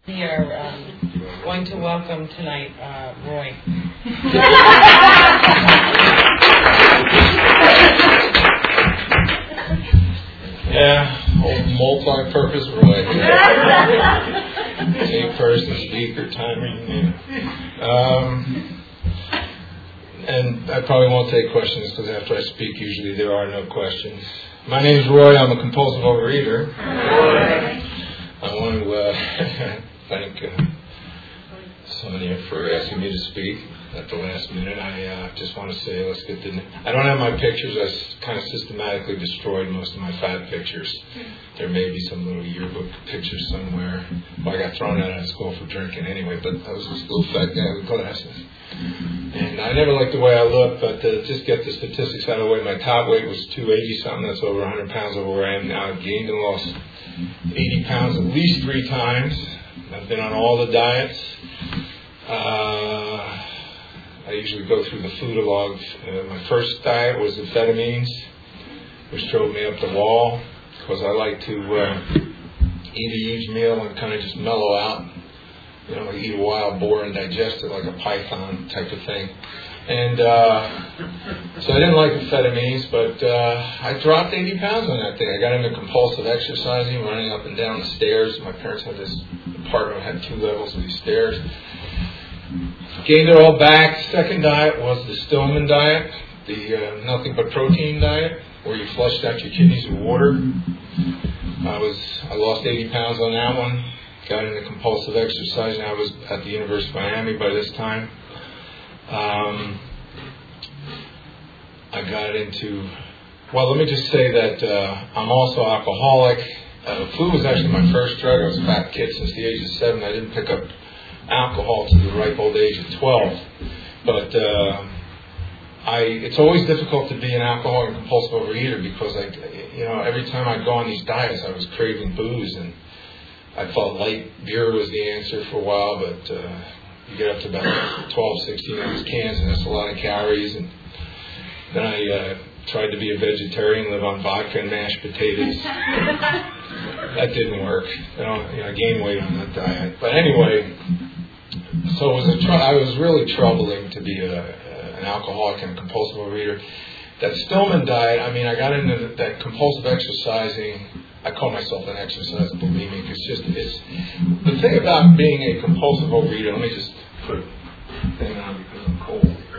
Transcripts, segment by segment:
We are going to welcome tonight Roy. Yeah, old multi-purpose Roy. Same person, speaker, timing. And I probably won't take questions because after I speak, usually there are no questions. My name is Roy. I'm a compulsive overeater. I want to thank Sonia for asking me to speak at the last minute. I just want to say, I don't have my pictures. I kind of systematically destroyed most of my fat pictures. There may be some little yearbook pictures somewhere. Well, I got thrown out of school for drinking anyway, but I was this little fat guy with glasses. And I never liked the way I looked, but just get the statistics out of the way. My top weight was 280-something. That's over 100 pounds over where I am now. I've gained and lost 80 pounds at least 3 times. I've been on all the diets. I usually go through the foodalog. My first diet was amphetamines, which drove me up the wall because I like to eat a huge meal and kind of just mellow out. You know, eat a wild boar and digest it like a python type of thing. And so I didn't like amphetamines, but I dropped 80 pounds on that thing. I got into compulsive exercising, running up and down the stairs. My parents had this apartment, had 2 levels of these stairs. Gained it all back. Second diet was the Stillman diet, the nothing but protein diet, where you flushed out your kidneys with water. I lost 80 pounds on that one. Got into compulsive exercise, and I was at the University of Miami by this time. I got into, let me just say that I'm also alcoholic. Food was actually my first drug. I was a fat kid since the age of 7. I didn't pick up alcohol to the ripe old age of 12. But it's always difficult to be an alcoholic and compulsive overeater because every time I'd go on these diets, I was craving booze, and I felt light beer was the answer for a while, but you get up to about 12, 16 ounce cans, and that's a lot of calories. And then I tried to be a vegetarian, live on vodka and mashed potatoes. That didn't work. I gained weight on that diet. But anyway, so I was really troubling to be an alcoholic and a compulsive overeater. That Stillman diet, I got into that compulsive exercising. I call myself an exercise bulimic. It's the thing about being a compulsive overeater. Let me just put a thing on because I'm cold here.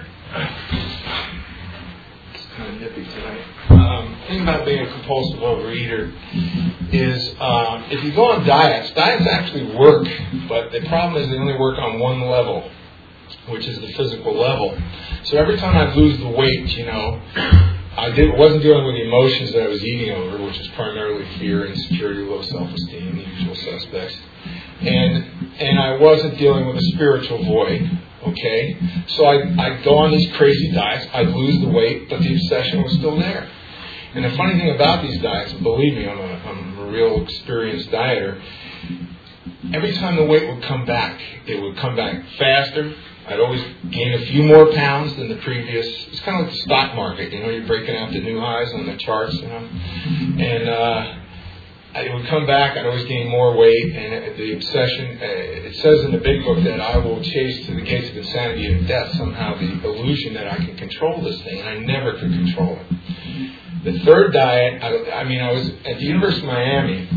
It's kind of nippy tonight. The thing about being a compulsive overeater is if you go on diets actually work, but the problem is they only work on one level, which is the physical level. So every time I lose the weight, wasn't dealing with the emotions that I was eating over, which is primarily fear, insecurity, low self-esteem, the usual suspects. And I wasn't dealing with a spiritual void, okay? So I'd go on these crazy diets, I'd lose the weight, but the obsession was still there. And the funny thing about these diets, and believe me, I'm a real experienced dieter, every time the weight would come back, it would come back faster. I'd always gain a few more pounds than the previous. It's kind of like the stock market, you're breaking out the new highs on the charts, And it would come back, I'd always gain more weight, and the obsession, it says in the big book that I will chase to the gates of insanity and death somehow the illusion that I can control this thing, and I never could control it. The third diet, I was at the University of Miami.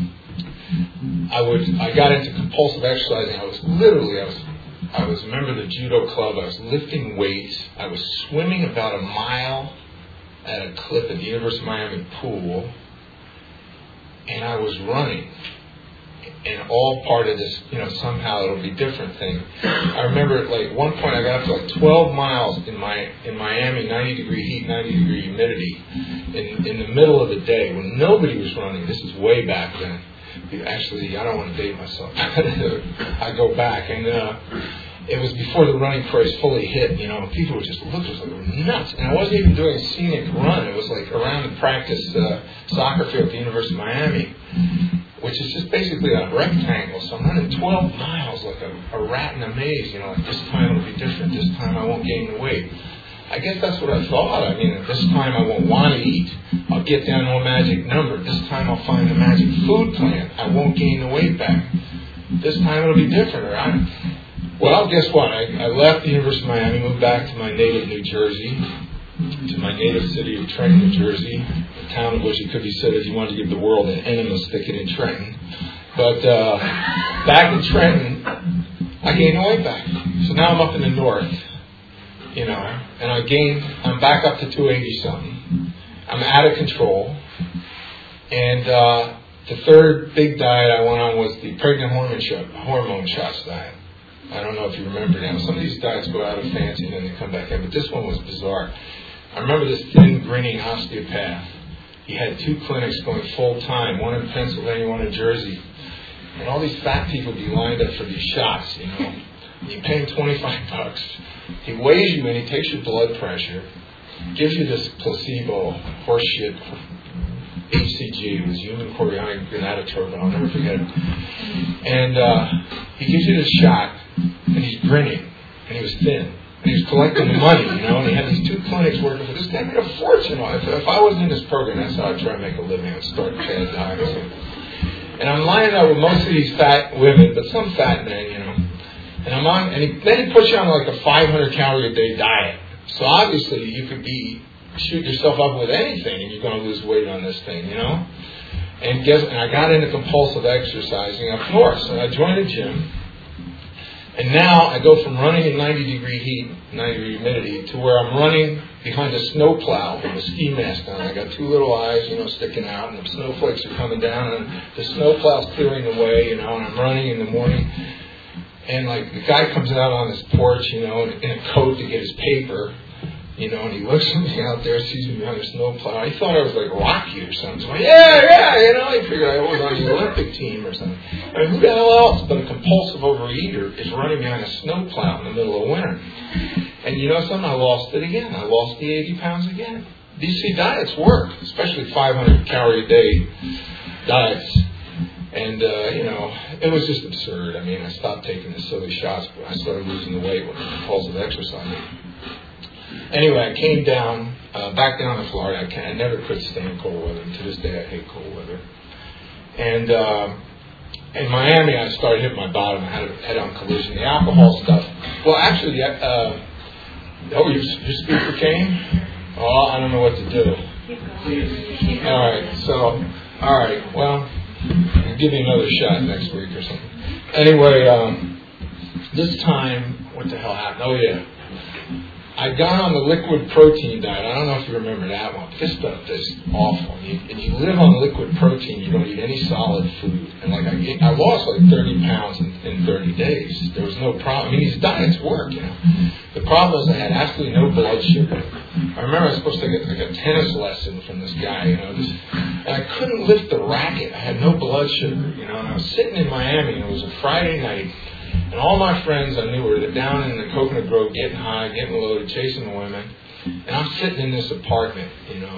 I got into compulsive exercising. I was a member of the judo club. I was lifting weights. I was swimming about a mile at a clip at the University of Miami pool. And I was running. And all part of this, somehow it'll be different thing. I remember at one point I got up to 12 miles in Miami, 90-degree heat, 90-degree humidity, in the middle of the day when nobody was running. This is way back then. Actually, I don't want to date myself. I go back, and it was before the running craze fully hit. People would just look like they were nuts. And I wasn't even doing a scenic run. It was like around the practice soccer field at the University of Miami, which is just basically a rectangle. So I'm running 12 miles like a rat in a maze. This time it'll be different. This time I won't gain the weight. I guess that's what I thought. This time I won't want to eat. I'll get down to a magic number. This time I'll find the magic food plan. I won't gain the weight back. this time it'll be different. Well, guess what? I left the University of Miami, moved back to my native New Jersey, to my native city of Trenton, New Jersey, a town of which it could be said if you wanted to give the world an enema, stick it in Trenton. But back in Trenton, I gained weight back. So now I'm up in the north, and I'm back up to 280 something. I'm out of control. And the third big diet I went on was the pregnant hormone shots diet. I don't know if you remember now. Some of these diets go out of fancy and then they come back in, but this one was bizarre. I remember this thin, grinning osteopath. He had 2 clinics going full time, one in Pennsylvania, one in Jersey. And all these fat people would be lined up for these shots, You pay him $25. He weighs you and he takes your blood pressure, gives you this placebo horseshit HCG, it was human chorionic gonadotropin, I'll never forget it. And he gives you this shot, and he's grinning, and he was thin. And he was collecting the money, and he had these 2 clinics working for this guy. Made a fortune. If I wasn't in this program, that's how I'd try to make a living. I'd start a fad diet. And I'm lining up with most of these fat women, but some fat men, And I'm on, and then he puts you on like a 500 calorie a day diet. So obviously you could shoot yourself up with anything, and you're going to lose weight on this thing, And I got into compulsive exercising up north, so I joined a gym. And now I go from running in 90-degree heat, 90-degree humidity, to where I'm running behind a snowplow with a ski mask on. I got 2 little eyes, sticking out, and the snowflakes are coming down, and the snowplow's clearing the way, and I'm running in the morning. And like the guy comes out on his porch, in a coat to get his paper, and he looks at me out there, sees me behind the snowplow. He thought I was like Rocky or something. So he figured I was on the Olympic team or something. I mean, who the hell else but a compulsive overeater is running behind a snowplow in the middle of winter? And you know something? I lost it again. I lost the 80 pounds again. DC diets work, especially 500 calorie a day diets. And, it was just absurd. I mean, I stopped taking the silly shots, but I started losing the weight with compulsive exercising. Anyway, I came down, back down to Florida. I never could stand cold weather. And to this day, I hate cold weather. And in Miami, I started hitting my bottom. I had a head-on collision. The alcohol stuff. Well, actually, your speaker came? Oh, I don't know what to do. All right. Well, I'll give you another shot next week or something. Anyway, this time, what the hell happened? Oh, yeah. I got on the liquid protein diet. I don't know if you remember that one. This stuff is awful. And you live on liquid protein. You don't eat any solid food. And I lost like 30 pounds in 30 days. There was no problem. I mean, these diets work, The problem is I had absolutely no blood sugar. I remember I was supposed to get like a tennis lesson from this guy, and I couldn't lift the racket. I had no blood sugar, and I was sitting in Miami, and it was a Friday night. And all my friends I knew were down in the Coconut Grove getting high, getting loaded, chasing the women. And I'm sitting in this apartment,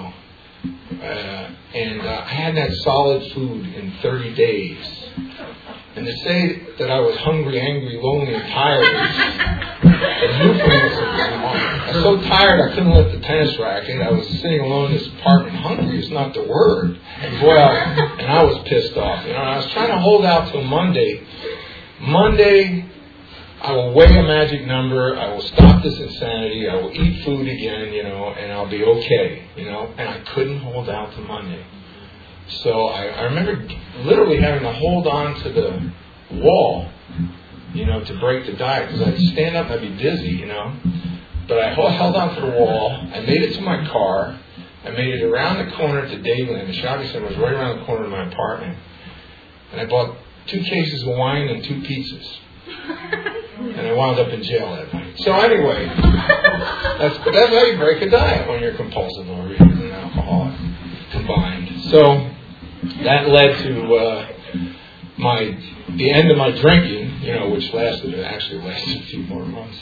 and I hadn't had solid food in 30 days. And to say that I was hungry, angry, lonely, and tired was euphemism. I was so tired I couldn't lift the tennis racket. I was sitting alone in this apartment. Hungry is not the word. And boy, I was pissed off. I was trying to hold out till Monday. Monday, I will weigh a magic number. I will stop this insanity. I will eat food again, and I'll be okay, And I couldn't hold out to Monday. So I remember literally having to hold on to the wall, to break the diet. Because I'd stand up and I'd be dizzy, But I held on to the wall. I made it to my car. I made it around the corner to Dadeland. The shopping center was right around the corner of my apartment. And I bought 2 cases of wine and 2 pizzas. And I wound up in jail that night. So anyway, that's how you break a diet when you're compulsive overeater and an alcoholic combined. So that led to the end of my drinking, which lasted a few more months.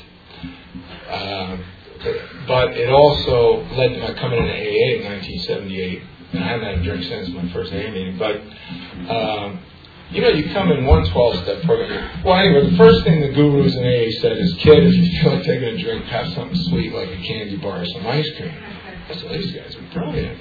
But it also led to my coming into AA in 1978. And I haven't had a drink since my first AA meeting. But you come in one 12-step program. Well, anyway, the first thing the gurus in AA said is, kid, if you feel like taking a drink, have something sweet like a candy bar or some ice cream. I said, these guys are brilliant,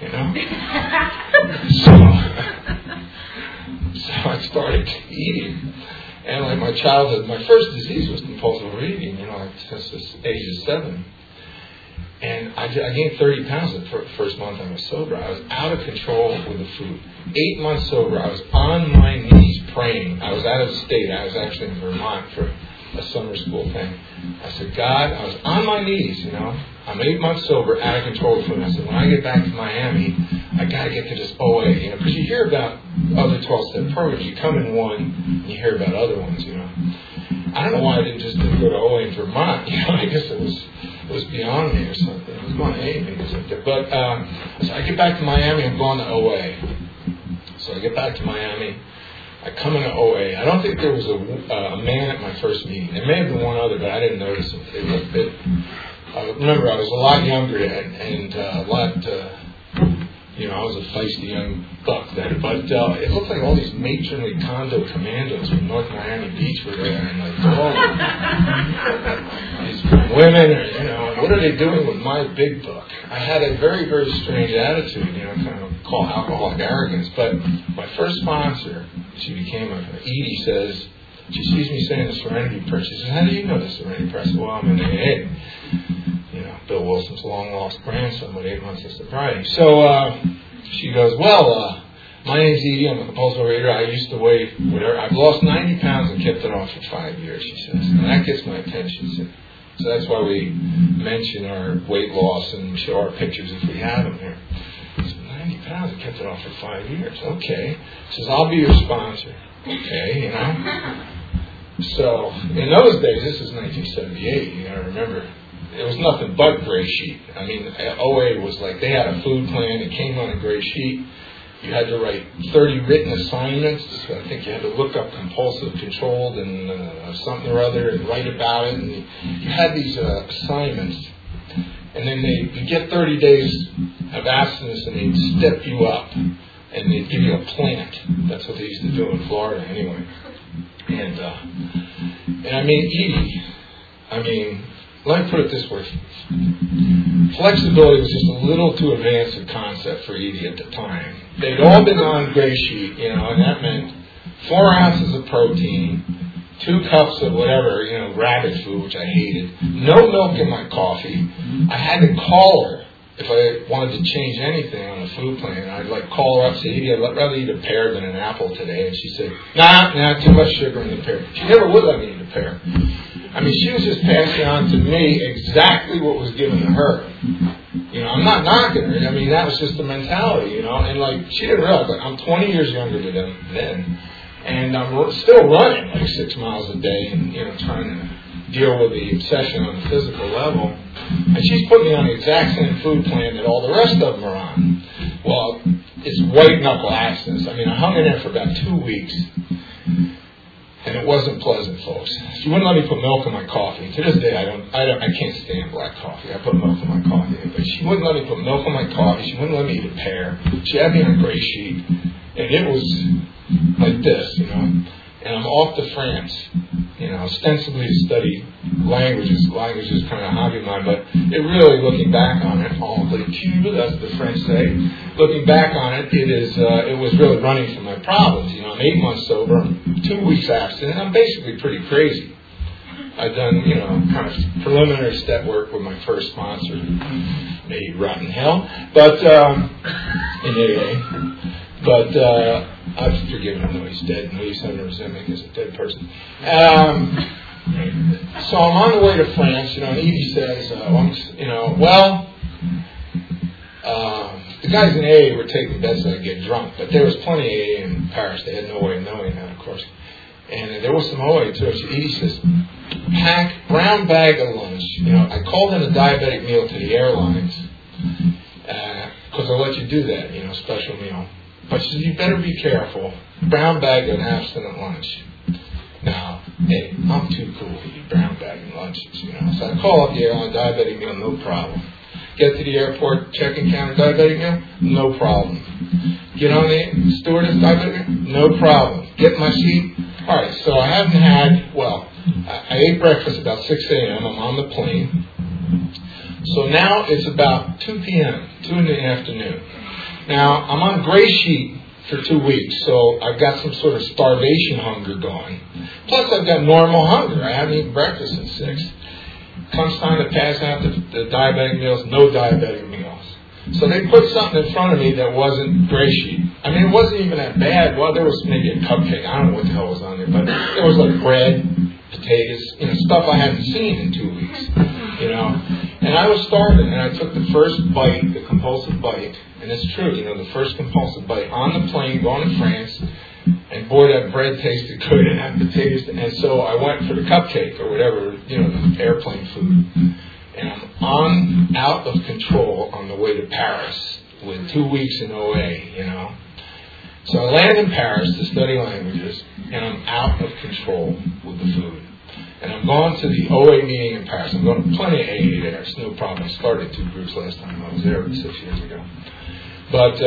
So I started eating. And like my childhood, my first disease was compulsive overeating, like since the age of 7. And I gained 30 pounds the first month I was sober. I was out of control with the food. 8 months sober, I was on my knees praying. I was out of state. I was actually in Vermont for a summer school thing. I said, God, I was on my knees, I'm 8 months sober, out of control with food. And I said, when I get back to Miami, I got to get to this OA, because you hear about other 12-step programs. You come in one, and you hear about other ones, I don't know why I didn't go to OA in Vermont. I guess it was beyond me or something. I was going to AA meetings up there. But so I get back to Miami, I'm going to OA. So I get back to Miami. I come into OA. I don't think there was a man at my first meeting. There may have been one other, but I didn't notice him. Remember, I was a lot younger and a lot, I was a feisty young buck then. But it looked like all these matronly condo commandos from North Miami Beach were there. And these women, what are they doing with my big buck? I had a very, very strange attitude, kind of called alcoholic arrogance. But my first sponsor, she became Edie says, she sees me saying the Serenity Prayer. She says, how do you know the Serenity Prayer? I said, well, I'm in AA. Bill Wilson's long-lost grandson with 8 months of sobriety. So she goes, well, my name's Edie. I'm a compulsive overeater. I used to weigh whatever. I've lost 90 pounds and kept it off for 5 years, she says. And that gets my attention. So that's why we mention our weight loss and show our pictures if we have them here. So 90 pounds and kept it off for 5 years. Okay. She says, I'll be your sponsor. Okay, So in those days, this is 1978, you got to remember, it was nothing but gray sheet. I mean, OA was like, they had a food plan, it came on a gray sheet. You had to write 30 written assignments. So I think you had to look up compulsive controlled and something or other and write about it. And you had these assignments. And then you get 30 days of abstinence and they'd step you up. And they'd give you a plant. That's what they used to do in Florida anyway. And Edie, let me put it this way. Flexibility was just a little too advanced a concept for Edie at the time. They'd all been on gray sheet, and that meant 4 ounces of protein, 2 cups of whatever, rabbit food, which I hated, no milk in my coffee. I had to call her if I wanted to change anything on the food plan. I'd call her up and say, Edie, I'd rather eat a pear than an apple today. And she said, nah, too much sugar in the pear. She never would let me eat a pear. I mean, she was just passing on to me exactly what was given to her. I'm not knocking her. I mean, that was just the mentality, And she didn't realize, I'm 20 years younger than them then. And I'm still running 6 miles a day and, trying to deal with the obsession on the physical level. And she's put me on the exact same food plan that all the rest of them are on. Well, it's white knuckle abstinence. I mean, I hung in there for about 2 weeks. And it wasn't pleasant, folks. She wouldn't let me put milk in my coffee. To this day, I can't stand black coffee. I put milk in my coffee. But she wouldn't let me put milk in my coffee. She wouldn't let me eat a pear. She had me on a gray sheet. And it was like this, And I'm off to France, ostensibly to study languages. Language is kind of a hobby of mine, but it really, looking back on it, as the French say, looking back on it, it was really running from my problems. I'm 8 months sober, I'm 2 weeks abstinent, I'm basically pretty crazy. I've done, kind of preliminary step work with my first sponsor, maybe rotten hell, but in AA. But I've forgiven him, though he's dead. No use having to resent me as a dead person. So I'm on the way to France, and Edie says, the guys in AA were taking bets that I'd get drunk, but there was plenty of AA in Paris. They had no way of knowing that, of course. And there was some OA too. So Edie says, pack brown bag of lunch. I called in a diabetic meal to the airlines because they'll let you do that, special meal. But she said, you better be careful. Brown bag of abstinent lunch. Now, hey, I'm too cool to eat brown bag and lunches, So I call up the airline, diabetic meal, no problem. Get to the airport, check-in counter, diabetic meal, no problem. Get on the stewardess, diabetic meal, no problem. Get in my seat. All right, so I haven't had, I ate breakfast about 6 a.m. I'm on the plane. So now it's about 2 p.m., 2 in the afternoon. Now, I'm on gray sheet for 2 weeks. So I've got some sort of starvation hunger going. Plus I've got normal hunger. I haven't eaten breakfast since 6. Comes time to pass out the diabetic meals, no diabetic meals. So they put something in front of me that wasn't gray sheet. I mean, it wasn't even that bad. Well, there was maybe a cupcake. I don't know what the hell was on there, but there was like bread, potatoes, stuff I hadn't seen in 2 weeks, And I was starving, and I took the first bite, the compulsive bite, and it's true, the first compulsive bite on the plane going to France, and boy, that bread tasted good, and that potatoes, and so I went for the cupcake or whatever, the airplane food. And I'm out of control on the way to Paris with 2 weeks in OA, So I land in Paris to study languages, and I'm out of control with the food. And I'm going to the OA meeting in Paris. I'm going to plenty of AA there. It's no problem. I started 2 groups last time I was there 6 years ago. But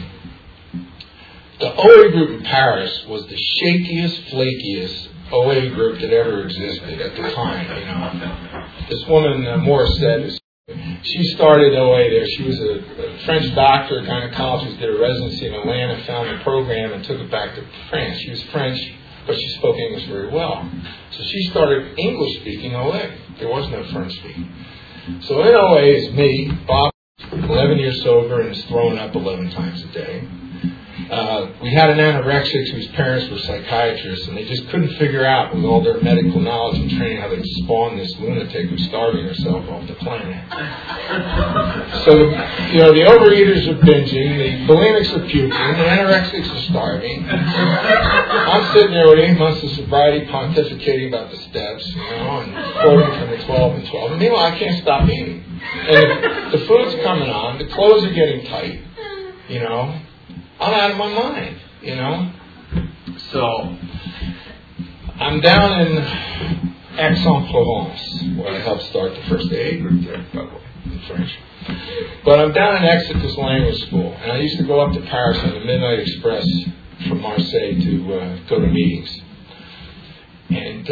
the OA group in Paris was the shakiest, flakiest OA group that ever existed at the time, This woman, Morissette, she started OA there. She was a French doctor, gynecologist, did a residency in Atlanta, found the program, and took it back to France. She was French, but she spoke English very well. So she started English-speaking OA. There was no French-speaking. So in OA is me, Bob, 11 years sober, and is throwing up 11 times a day. We had an anorexic whose parents were psychiatrists, and they just couldn't figure out, with all their medical knowledge and training, how they'd spawn this lunatic who's starving herself off the planet. So, the overeaters are binging, the bulimics are puking, the anorexics are starving. I'm sitting there with 8 months of sobriety, pontificating about the steps, and quoting from the 12 and 12. And meanwhile, I can't stop eating. And the food's coming on, the clothes are getting tight, I'm out of my mind, So, I'm down in Aix-en-Provence, where I helped start the first AA group there, by the way, in French. But I'm down in Aix at this language school, and I used to go up to Paris on the Midnight Express from Marseille to go to meetings. And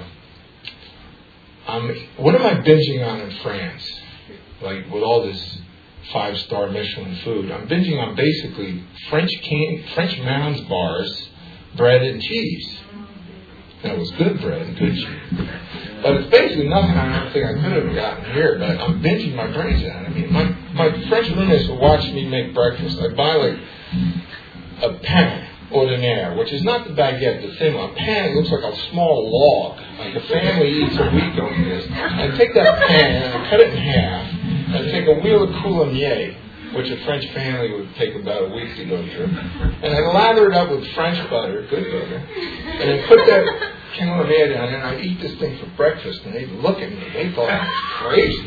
what am I binging on in France? Like, with all this 5-star Michelin food. I'm binging on basically French Mounds bars, bread and cheese. That was good bread and good cheese. But it's basically nothing I don't think I could have gotten here, but I'm binging my brains out. I mean, my French roommates will watch me make breakfast. I buy like a pain ordinaire, which is not the baguette, the thin one. A pan looks like a small log. Like a family eats a week on this. I take that pan and I cut it in half. I take a wheel of coulommiers, which a French family would take about a week to go through, and I lather it up with French butter, good butter, and I put that coulommiers down there, and I eat this thing for breakfast, and they'd look at me, they thought I was crazy.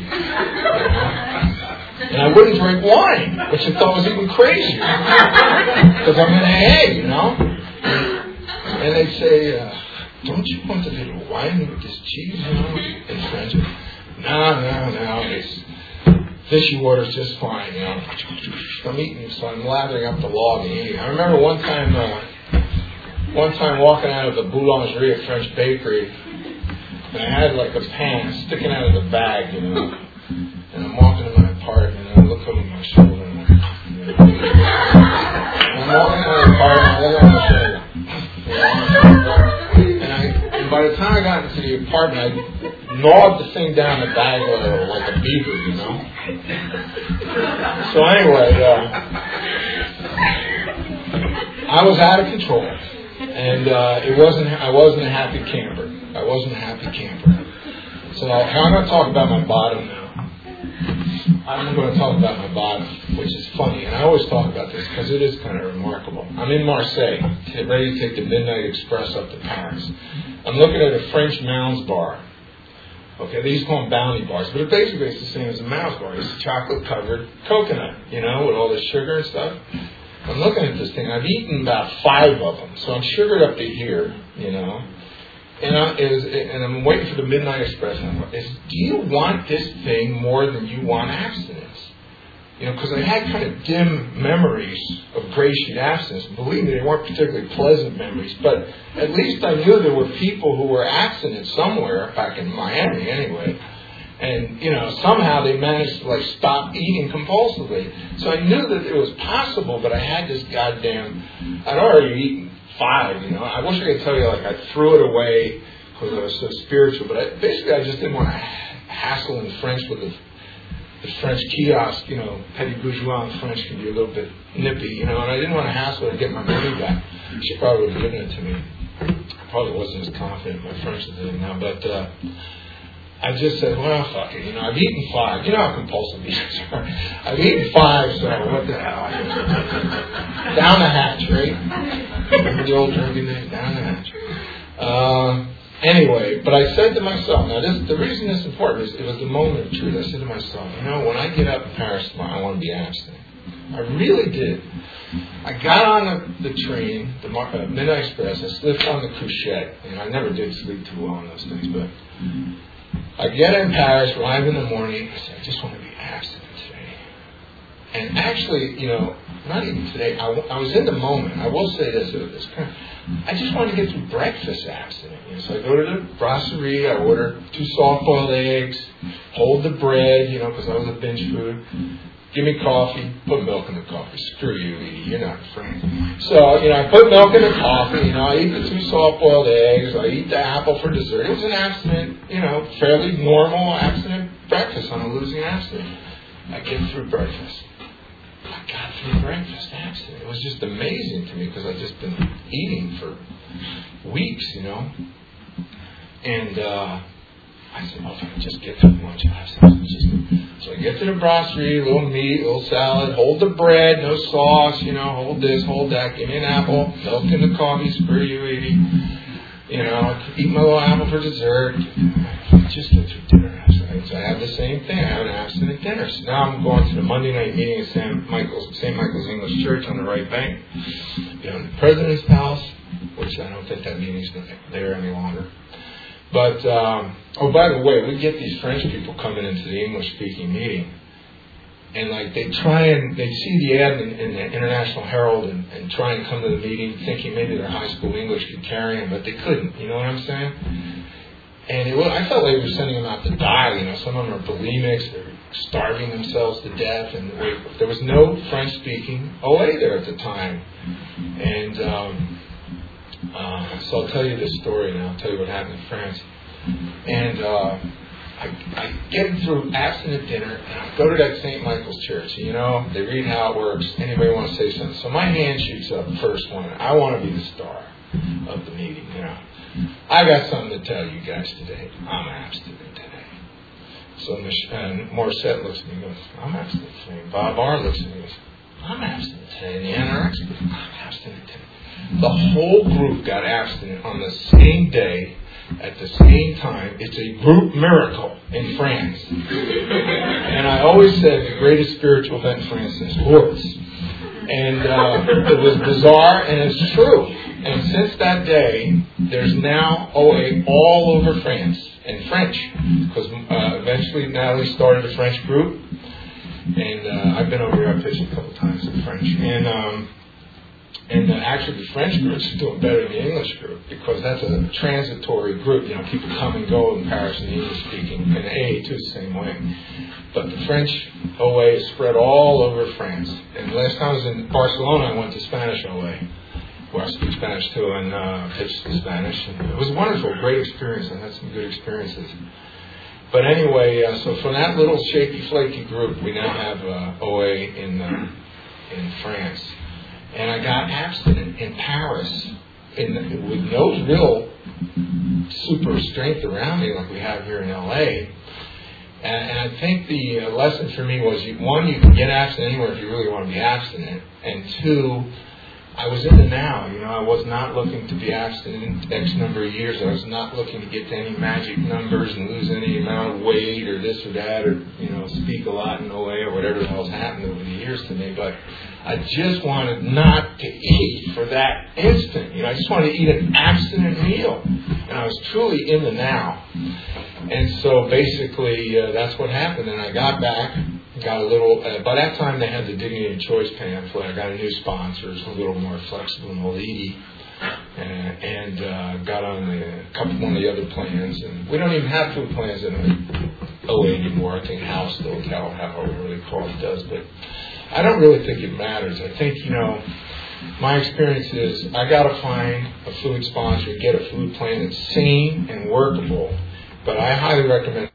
And I wouldn't drink wine, which I thought was even crazier, because I'm in AA, And they'd say, don't you want a little wine with this cheese, in French? No, it's fishy water's just fine, I'm eating, so I'm lathering up the log and eating. I remember one time walking out of the boulangerie, a French bakery, and I had like a pan sticking out of the bag, and I'm walking to my apartment, and I look over my shoulder, and I'm walking to my apartment, I look over my shoulder, and by the time I got into the apartment, I gnawed the thing down the bag like a beaver, So anyway, I was out of control, and I wasn't a happy camper. So I'm going to talk about my bottom now. I'm going to talk about my bottom, which is funny, and I always talk about this because it is kind of remarkable. I'm in Marseille, ready to take the Midnight Express up to Paris. I'm looking at a French Mounds bar. Okay, they used to call them bounty bars, but basically it's the same as a Mounds bar. It's chocolate-covered coconut, with all the sugar and stuff. I'm looking at this thing. I've eaten about 5 of them, so I'm sugared up to here, And I'm waiting for the Midnight Express. And I'm like, do you want this thing more than you want abstinence? Because I had kind of dim memories of gray sheet abstinence. Believe me, they weren't particularly pleasant memories, but at least I knew there were people who were abstinent somewhere, back in Miami anyway. And, somehow they managed to, stop eating compulsively. So I knew that it was possible, but I had this I'd already eaten 5, I wish I could tell you, I threw it away because I was so spiritual. But I just didn't want to hassle in French with the French kiosk. Petit bourgeois in French can be a little bit nippy, and I didn't want to hassle to get my money back. She probably would have given it to me. I probably wasn't as confident in my French as I am now, but I just said, well, fuck it. I've eaten 5. You know how compulsive eaters are. I've eaten 5, so what the hell? Down the hatch, right? Remember the old drinking days? Down the hatch. Anyway, but I said to myself, now the reason this is important is it was the moment of truth. I said to myself, when I get up in Paris tomorrow, I want to be abstinent. I really did. I got on the train, the Midnight Express. I slipped on the couchette. I never did sleep too well on those things, but I get in Paris, arrive in the morning. I said, I just want to be abstinent today. And actually, not even today. I was in the moment. I will say this. I just wanted to get through breakfast abstinent. So I go to the brasserie. I order 2 soft-boiled eggs, hold the bread, because I was a binge food. Give me coffee, put milk in the coffee. Screw you, Edie, you're not a friend. So, I put milk in the coffee, I eat the 2 soft-boiled eggs, I eat the apple for dessert. It was an abstinent, fairly normal abstinent breakfast on a losing abstinent. I get through breakfast. I got through breakfast abstinent. It was just amazing to me because I'd just been eating for weeks, And I said, well, if I can just get through lunch abstinence. So I get to the brasserie, a little meat, a little salad, hold the bread, no sauce, hold this, hold that, give me an apple, milk in the coffee, screw you, Edie. Eat my little apple for dessert. Just get through dinner. So I have the same thing. I have an abstinent dinner. So now I'm going to the Monday night meeting at St. Michael's English Church on the right bank. Down to the president's house, which I don't think that meeting's there any longer. But, by the way, we get these French people coming into the English-speaking meeting. And, they see the ad in the International Herald and try and come to the meeting thinking maybe their high school English could carry them, but they couldn't. You know what I'm saying? And I felt like we were sending them out to die. Some of them are bulimics. They're starving themselves to death. And there was no French-speaking OA there at the time. And so I'll tell you this story, and I'll tell you what happened in France. And I get through abstinent dinner, and I go to that St. Michael's Church. They read how it works. Anybody want to say something? So my hand shoots up, the first one. I want to be the star of the meeting, I got something to tell you guys today. I'm abstinent today. So Morissette looks at me and goes, I'm abstinent today. Bob R. looks at me and goes, I'm abstinent today. And the NRX goes, I'm abstinent today. The whole group got abstinent on the same day, at the same time. It's a group miracle in France. And I always said the greatest spiritual event in France is Lourdes. And it was bizarre, and it's true. And since that day, there's now OA all over France, in French. Because eventually Natalie started a French group. And I've been over here, I've pitched a couple times in French. And actually the French group is doing better than the English group because that's a transitory group. People come and go in Paris and English speaking, and AA too the same way. But the French OA is spread all over France. And last time I was in Barcelona, I went to Spanish OA, where I speak Spanish too, and pitched in Spanish. And it was wonderful, great experience. I had some good experiences. But anyway, so from that little shaky, flaky group, we now have OA in France. And I got abstinent in Paris with no real super strength around me like we have here in LA. And I think the lesson for me was, one, you can get abstinent anywhere if you really want to be abstinent. And two, I was in the now. I was not looking to be abstinent X number of years. I was not looking to get to any magic numbers and lose any amount of weight or this or that or, speak a lot in OA or whatever the hell's happened over the years to me. But I just wanted not to eat for that instant. I just wanted to eat an abstinent meal. And I was truly in the now. And so basically that's what happened. And I got back, got a little, by that time they had the Dignity and Choice pamphlet. I got a new sponsor, it's a little more flexible than Edie. And got on one of the other plans. And we don't even have food plans in OA anymore. I think Hal still, however really call it, does. But I don't really think it matters. I think, my experience is I got to find a food sponsor, get a food plan that's sane and workable. But I highly recommend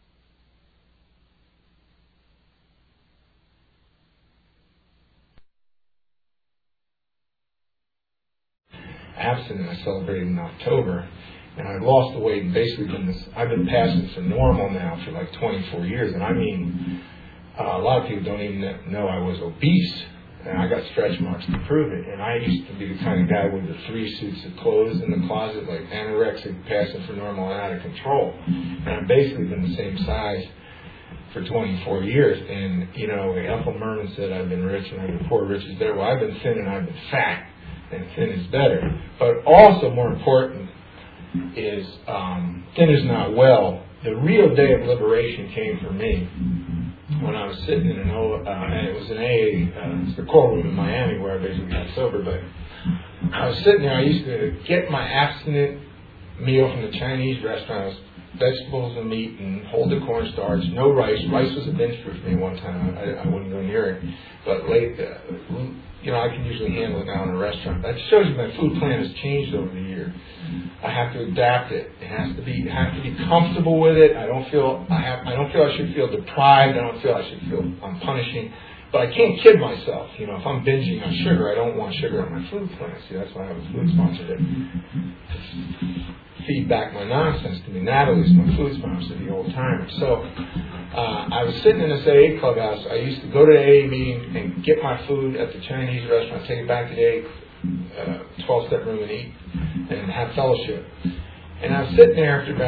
abstinent. I celebrated in October, and I lost the weight and basically I've been passing for normal now for like 24 years. And I mean, a lot of people don't even know I was obese. And I got stretch marks to prove it. And I used to be the kind of guy with the 3 suits of clothes in the closet, like anorexic, passing for normal, and out of control. And I've basically been the same size for 24 years. And, Ethel Merman said I've been rich and I've been poor, rich is better. Well, I've been thin and I've been fat, and thin is better. But also more important is thin is not well. The real day of liberation came for me when I was sitting in and it was an AA, it's the core room in Miami where I basically got sober, but I was sitting there. I used to get my abstinent meal from the Chinese restaurants, vegetables and meat and hold the cornstarch, no rice. Rice was a binge food for me one time. I wouldn't go near it. But I can usually handle it now in a restaurant. That shows you my food plan has changed over the year. I have to adapt it. It has to be comfortable with it. I don't feel I should feel deprived. I don't feel I should feel I'm punishing. But I can't kid myself. If I'm binging on sugar, I don't want sugar on my food plan. See, that's why I have a food sponsor to feed back my nonsense to me. Natalie's my food sponsor, the old timer. So I was sitting in this AA clubhouse. I used to go to the AA meeting and get my food at the Chinese restaurant, take it back to the AA 12-step room and eat and have fellowship. And I was sitting there after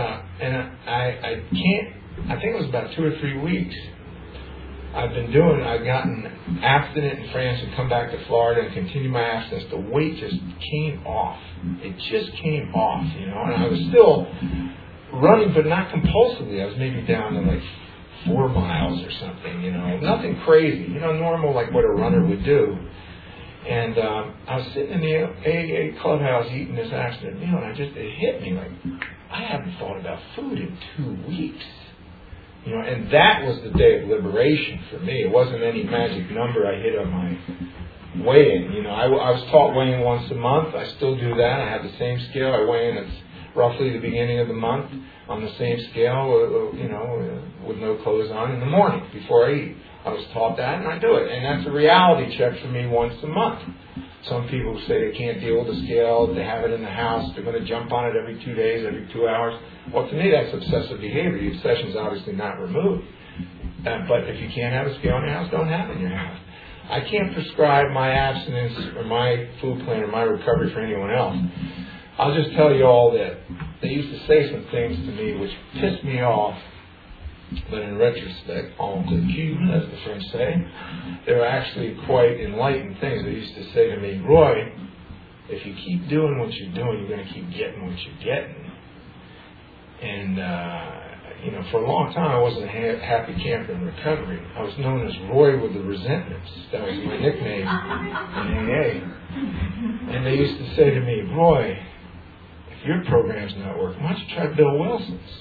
I think it was about 2 or 3 weeks. I've gotten abstinent in France and come back to Florida and continued my abstinence. The weight just came off. It just came off, and I was still running, but not compulsively. I was maybe down to like 4 miles or something, nothing crazy, normal like what a runner would do. And I was sitting in the AA clubhouse eating this abstinent meal, and it hit me like, I haven't thought about food in 2 weeks. And that was the day of liberation for me. It wasn't any magic number I hit on my weigh-in. I was taught weighing once a month. I still do that. I have the same scale. I weigh in at roughly the beginning of the month on the same scale, with no clothes on in the morning before I eat. I was taught that, and I do it. And that's a reality check for me once a month. Some people say they can't deal with the scale. They have it in the house. They're going to jump on it every 2 days, every 2 hours. Well, to me, that's obsessive behavior. The obsession is obviously not removed. But if you can't have a scale in your house, don't have it in your house. I can't prescribe my abstinence or my food plan or my recovery for anyone else. I'll just tell you all that they used to say some things to me which pissed me off. But in retrospect, en recul, as the French say, they were actually quite enlightened things. They used to say to me, Roy, if you keep doing what you're doing, you're going to keep getting what you're getting. And, for a long time, I wasn't a happy camper in recovery. I was known as Roy with the resentments. That was my nickname in AA. And they used to say to me, Roy, if your program's not working, why don't you try Bill Wilson's?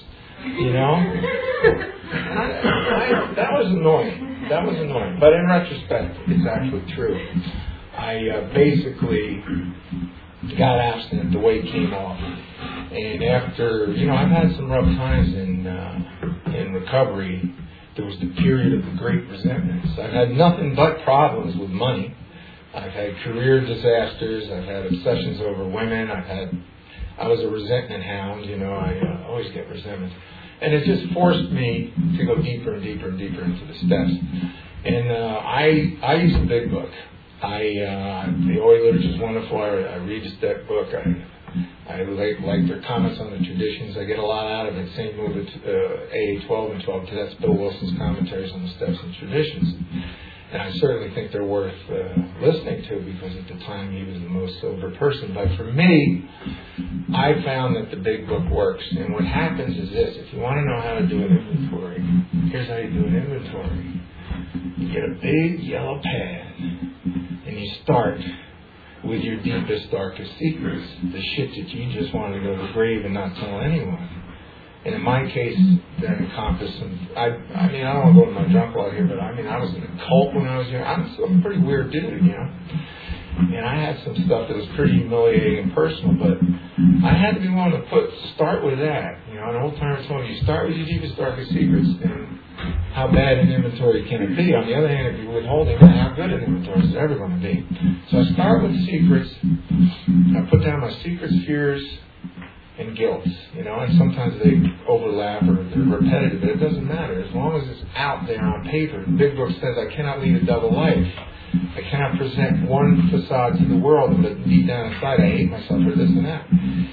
That was annoying. But in retrospect, it's actually true. I basically got abstinent. The weight came off. And after, I've had some rough times in recovery. There was the period of the great resentments. I've had nothing but problems with money. I've had career disasters. I've had obsessions over women. I was a resentment hound, I always get resentment. And it just forced me to go deeper and deeper and deeper into the steps. And I use a big book. The OA literature is wonderful. I read that book. I like their comments on the traditions. I get a lot out of it. Same move with AA 12 and 12. That's Bill Wilson's commentaries on the steps and traditions. And I certainly think they're worth listening to because at the time he was the most sober person. But for me, I found that the big book works. And what happens is this. If you want to know how to do an inventory, here's how you do an inventory. You get a big yellow pad and you start with your deepest, darkest secrets. The shit that you just want to go to the grave and not tell anyone. And in my case, that encompassed some, I mean, I don't want to go to my drunk log here, but I mean, I was in a cult when I was young. I'm a pretty weird dude, you know. And I had some stuff that was pretty humiliating and personal, but I had to be willing to start with that. You know, an old timer told me, you start with your deepest, darkest secrets, and how bad an inventory can it be? On the other hand, if you're withholding, how good an inventory is it ever going to be? So I start with secrets. I put down my secrets, fears, and guilt. You know, and sometimes they overlap or they're repetitive, but it doesn't matter. As long as it's out there on paper. The Big Book says I cannot lead a double life. I cannot present one facade to the world, but deep down inside I hate myself for this and that.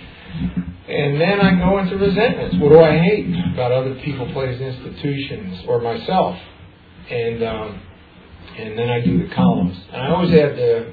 And then I go into resentments. What do I hate about other people, places, institutions, or myself? And then I do the columns. And I always add the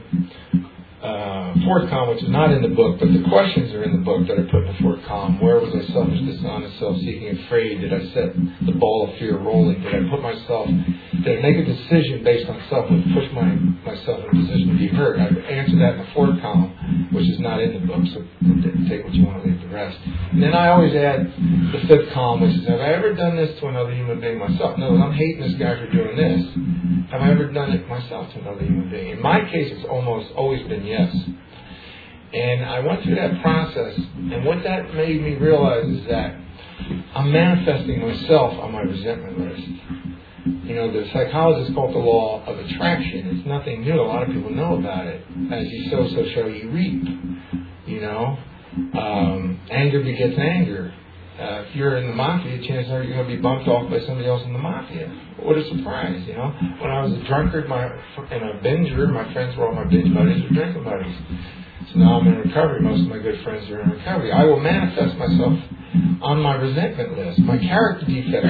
fourth column, which is not in the book, but the questions are in the book that I put in the fourth column. Where was I selfish, dishonest, self-seeking, afraid? Did I set the ball of fear rolling? Did I make a decision based on self and push myself in a position to be hurt? I answer that in the fourth column, which is not in the book, so take what you want to leave the rest. And then I always add the fifth column, which is, have I ever done this to another human being myself? No, I'm hating this guy for doing this. Have I ever done it myself to another human being? In my case, it's almost always been yes. And I went through that process, and what that made me realize is that I'm manifesting myself on my resentment list. You know, the psychologists call it the law of attraction. It's nothing new. A lot of people know about it. As you sow, so shall you reap. You know, anger begets anger. If you're in the mafia, chances are you're going to be bumped off by somebody else in the mafia. What a surprise, you know. When I was a drunkard and a binger, my friends were all my binge buddies or drinking buddies. So now I'm in recovery. Most of my good friends are in recovery. I will manifest myself on my resentment list. My character defects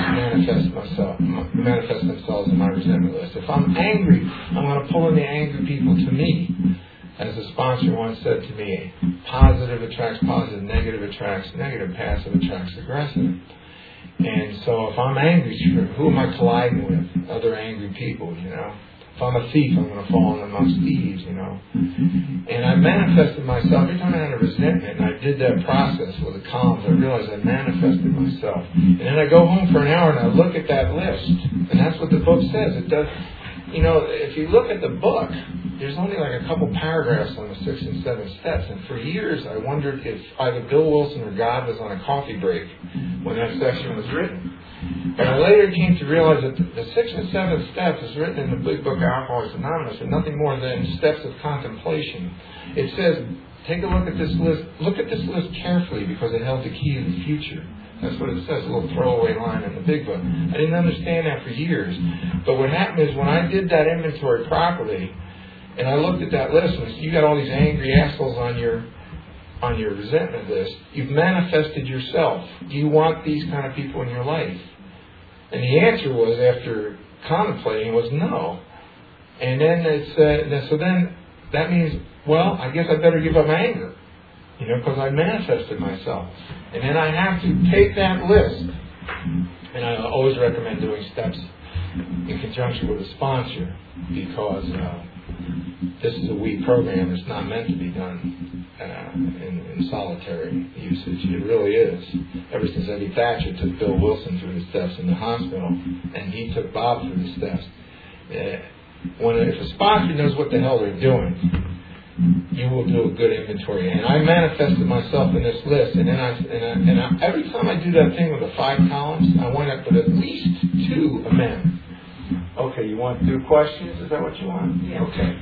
manifest themselves in my resentment list. If I'm angry, I'm going to pull in the angry people to me. As a sponsor once said to me, positive attracts positive, negative attracts negative, passive attracts aggressive. And so if I'm angry, who am I colliding with? Other angry people, you know. If I'm a thief, I'm going to fall amongst thieves, you know. And I manifested myself. Every time I had a resentment, and I did that process with the columns, I realized I manifested myself. And then I go home for an hour and I look at that list. And that's what the book says. It does. You know, if you look at the book, there's only like a couple paragraphs on the 6 and 7 steps. And for years, I wondered if either Bill Wilson or God was on a coffee break when that section was written. But I later came to realize that the 6 and 7 steps is written in the Big Book of Alcoholics Anonymous are nothing more than steps of contemplation. It says, take a look at this list. Look at this list carefully because it held the key to the future. That's what it says, a little throwaway line in the Big Book. I didn't understand that for years. But what happened is when I did that inventory properly, and I looked at that list, and you got all these angry assholes on your resentment list, you've manifested yourself. Do you want these kind of people in your life? And the answer was, after contemplating, was no. And then it said, so then that means, well, I guess I better give up anger. You know, because I manifested myself. And then I have to take that list. And I always recommend doing steps in conjunction with a sponsor because this is a weak program. It's not meant to be done in solitary usage. It really is. Ever since Eddie Thatcher took Bill Wilson through the steps in the hospital, and he took Bob through the steps, if a sponsor knows what the hell they're doing, you will do a good inventory. And I manifested myself in this list, and then I every time I do that thing with the 5 columns, I wind up with at least 2 amendments. Okay, you want to do questions? Is that what you want? Yeah. Okay.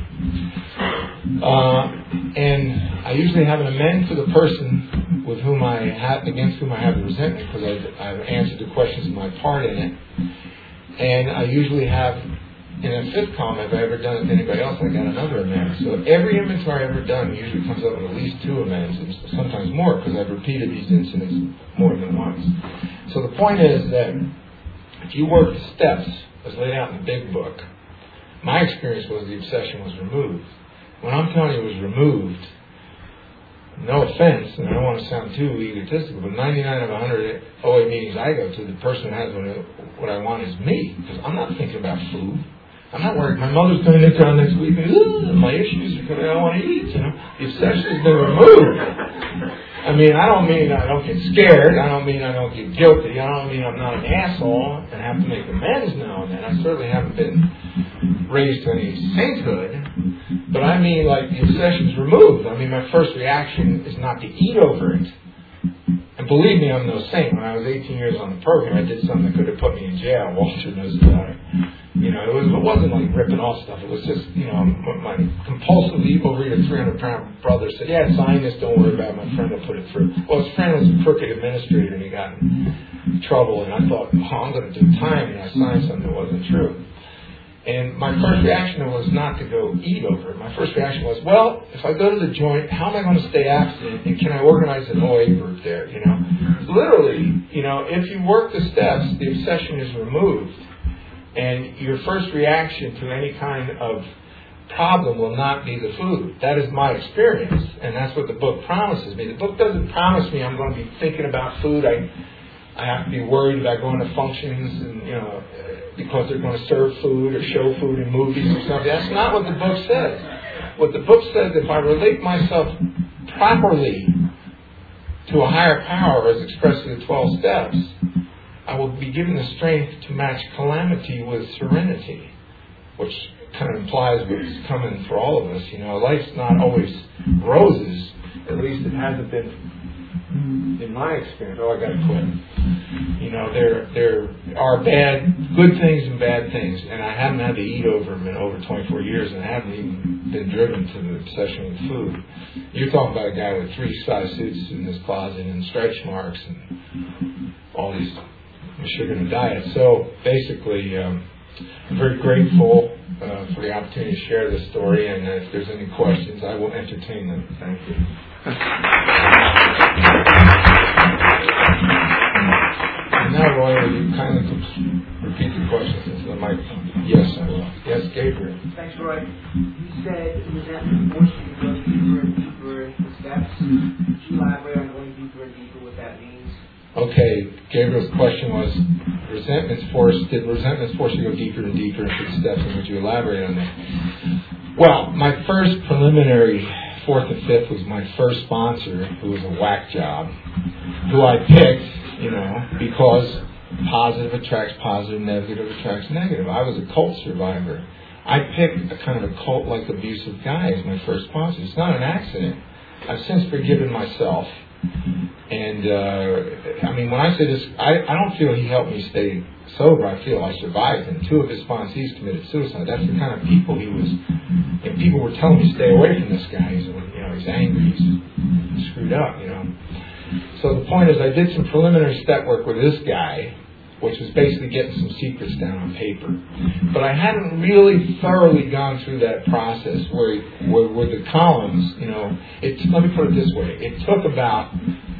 And I usually have an amend for the person with whom against whom I have the resentment because I've answered the questions in my part in it. And I usually have, in a 5th column, if I ever done it to anybody else, I got another amend. So every inventory I've ever done usually comes up with at least 2 amends, and sometimes more because I've repeated these incidents more than once. So the point is that if you work the steps as laid out in the Big Book, my experience was the obsession was removed. When I'm telling you it was removed, no offense, and I don't want to sound too egotistical, but 99 of 100 OA meetings I go to, the person who has what I want is me, because I'm not thinking about food. I'm not worried. My mother's coming in town next week, and my issues are because I don't want to eat. You know, the obsession has been removed. I mean, I don't mean I don't get scared. I don't mean I don't get guilty. I don't mean I'm not an asshole and have to make amends now and then. I certainly haven't been raised to any sainthood. But I mean, like, the obsession's removed. I mean, my first reaction is not to eat over it. And believe me, I'm no saint. When I was 18 years on the program, I did something that could have put me in jail. Walter knows about it. You know, it wasn't like ripping off stuff. It was just, you know, my compulsively overeater 300-pound brother said, yeah, sign this, don't worry about it. My friend will put it through. Well, his friend was a crooked administrator, and he got in trouble. And I thought, I'm going to do time. And I signed something that wasn't true. And my first reaction was not to go eat over it. My first reaction was, well, if I go to the joint, how am I going to stay abstinent? And can I organize an OA group there, you know? Literally, you know, if you work the steps, the obsession is removed. And your first reaction to any kind of problem will not be the food. That is my experience. And that's what the book promises me. The book doesn't promise me I'm going to be thinking about food. I have to be worried about going to functions and, you know, because they're going to serve food or show food in movies or something. That's not what the book says. What the book says, if I relate myself properly to a higher power as expressed in the 12 steps, I will be given the strength to match calamity with serenity, which kind of implies what's coming for all of us. You know, life's not always roses. At least it hasn't been in my experience. Oh, I got to quit. You know, there are good things and bad things, and I haven't had to eat over them in over 24 years, and I haven't even been driven to the obsession with food. You're talking about a guy with 3 size suits in his closet and stretch marks and all these sugar and diet. So basically, I'm very grateful for the opportunity to share this story, and if there's any questions, I will entertain them. Thank you. And now, Roy, will you kindly repeat the questions into the microphone? Yes, I will. Yes, Gabriel. Thanks, Roy. You said resentment forced you to go deeper and deeper into the steps. Could you elaborate on going deeper and deeper what that means? Okay, Gabriel's question was, did resentment force you to go deeper and deeper into the steps, and would you elaborate on that? Well, my first preliminary 4th and 5th was my first sponsor, who was a whack job, who I picked, you know, because positive attracts positive, negative attracts negative. I was a cult survivor. I picked a kind of a cult-like abusive guy as my first sponsor. It's not an accident. I've since forgiven myself. And, I mean, when I say this, I don't feel he helped me stay sober. I feel I survived him. 2 of his sponsees committed suicide. That's the kind of people he was. You know, people were telling me, stay away from this guy. He's, you know, he's angry. He's screwed up, you know. So the point is, I did some preliminary step work with this guy, which was basically getting some secrets down on paper. But I hadn't really thoroughly gone through that process where the columns, you know, let me put it this way. It took about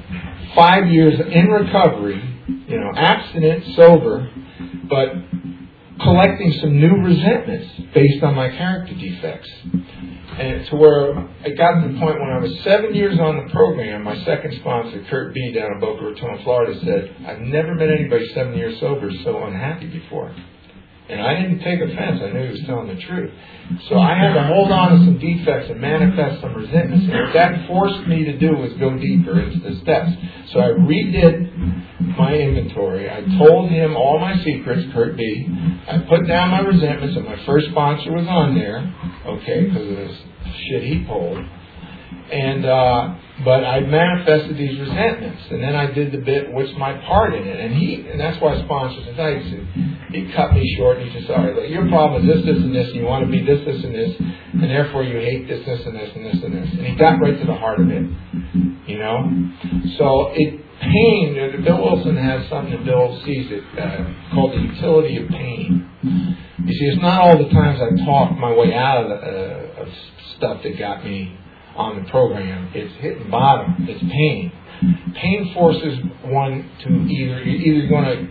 5 years in recovery, you know, abstinent, sober, but collecting some new resentments based on my character defects. And to where I got to the point when I was 7 years on the program, my second sponsor, Kurt B. down in Boca Raton, Florida, said, I've never met anybody 7 years sober so unhappy before. And I didn't take offense. I knew he was telling the truth. So I had to hold on to some defects and manifest some resentments. And what that forced me to do was go deeper into the steps. So I redid my inventory. I told him all my secrets, Kurt B. I put down my resentments, and my first sponsor was on there, okay, because of this shit he pulled. And but I manifested these resentments, and then I did the bit, what's my part in it? And that's why sponsors and I said, he cut me short, and he said, sorry, look, your problem is this, and this, and you want to be this, and this, and therefore you hate this, and this, and this, and this. And he got right to the heart of it, you know? So pain, Bill Wilson has something that Bill sees it called the utility of pain. You see, it's not all the times I talk my way out of stuff that got me on the program. It's hitting bottom. It's pain. Pain forces one to you're either going to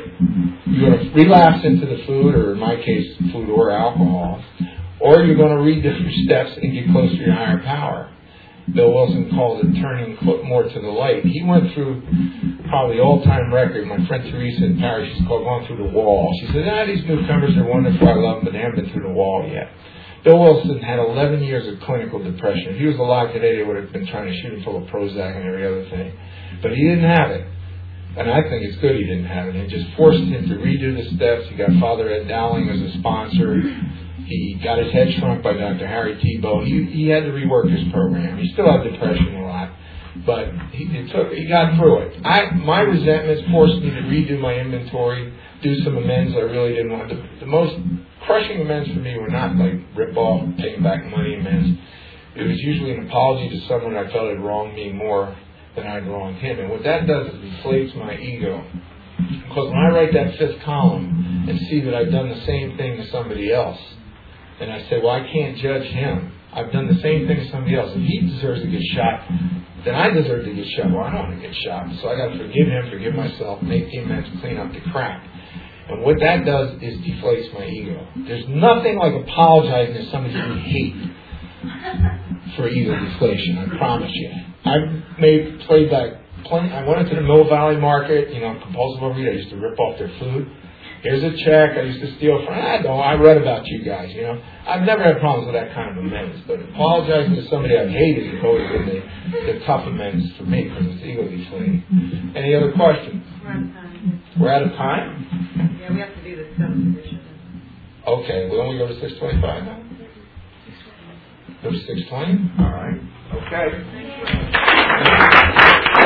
relapse into the food, or in my case, food or alcohol, or you're going to read different steps and get closer to your higher power. Bill Wilson calls it turning more to the light. He went through probably the all-time record. My friend Teresa in Paris, she's called going through the wall. She said, these newcomers are wonderful, I love them, but they haven't been through the wall yet. Bill Wilson had 11 years of clinical depression. If he was alive today, they would have been trying to shoot him full of Prozac and every other thing. But he didn't have it. And I think it's good he didn't have it. It just forced him to redo the steps. He got Father Ed Dowling as a sponsor. He got his head shrunk by Dr. Harry Tebow. He had to rework his program. He still had depression a lot. But he got through it. My resentments forced me to redo my inventory, do some amends I really didn't want. The most crushing amends for me were not like rip-off, taking back money amends. It was usually an apology to someone I felt had wronged me more than I'd wronged him. And what that does is deflates my ego. Because when I write that fifth column and see that I've done the same thing to somebody else, and I say, well, I can't judge him. I've done the same thing to somebody else. If he deserves to get shot, then I deserve to get shot. Well, I don't want to get shot. So I got to forgive him, forgive myself, make the amends, clean up the crap. And what that does is deflates my ego. There's nothing like apologizing to somebody you hate for ego deflation, I promise you. I've played back plenty. I went into the Mill Valley Market, compulsive overeater. I used to rip off their food. Here's a check. I used to steal from. I read about you guys, I've never had problems with that kind of amends. But apologizing to somebody I've hated has always been the tough amends for me because it's ego deflating. Any other questions? We're out of time. Yeah, we have to do the 7th edition. Okay, well, then we go to 6:25 now? Go to 6:20? All right. Okay.